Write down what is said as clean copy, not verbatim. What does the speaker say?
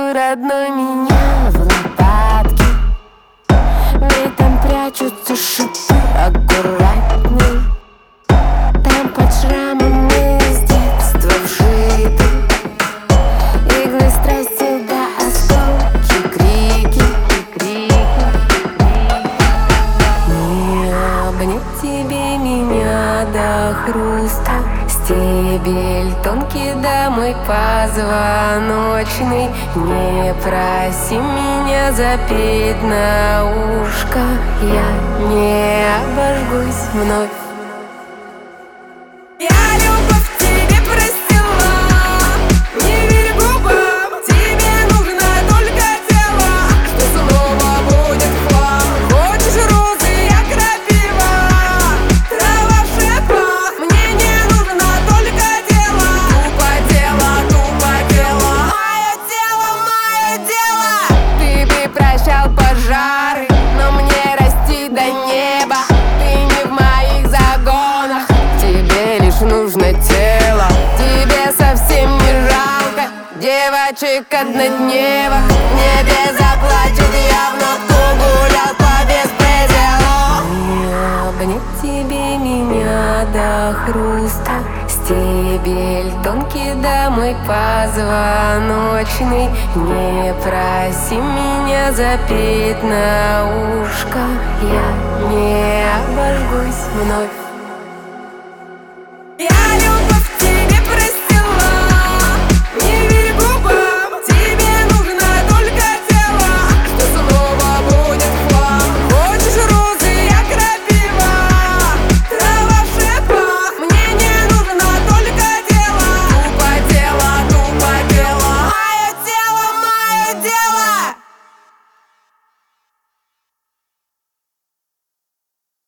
родной, меня в лопатки, ведь там прячутся шипы. Аккуратней, там под шрамами с детства вшиты иглы страсти до осколки, крики. Не обнять тебе меня до хруста, стебель тонкий да мой позвоночный. Не проси меня запеть на ушко, я не обожгусь вновь. Я любовь тебе простила, не верь губам, тебе нужно только тело, что снова будет хлам. Хочешь розы, я крапива, трава в шипах, мне не нужно только тело. Тупо дело, мое дело. Ты прощал пожары, но мне расти до неба. Ты не в моих загонах, тебе лишь нужно тело. Тебе совсем не жалко девочек однодневок. В небе заплачет явно, кто гулял по беспределу. Не обнять тебе меня до хруста, стебель тонкий да мой позвоночный. Не проси меня запеть на ушко, я не обожгусь вновь.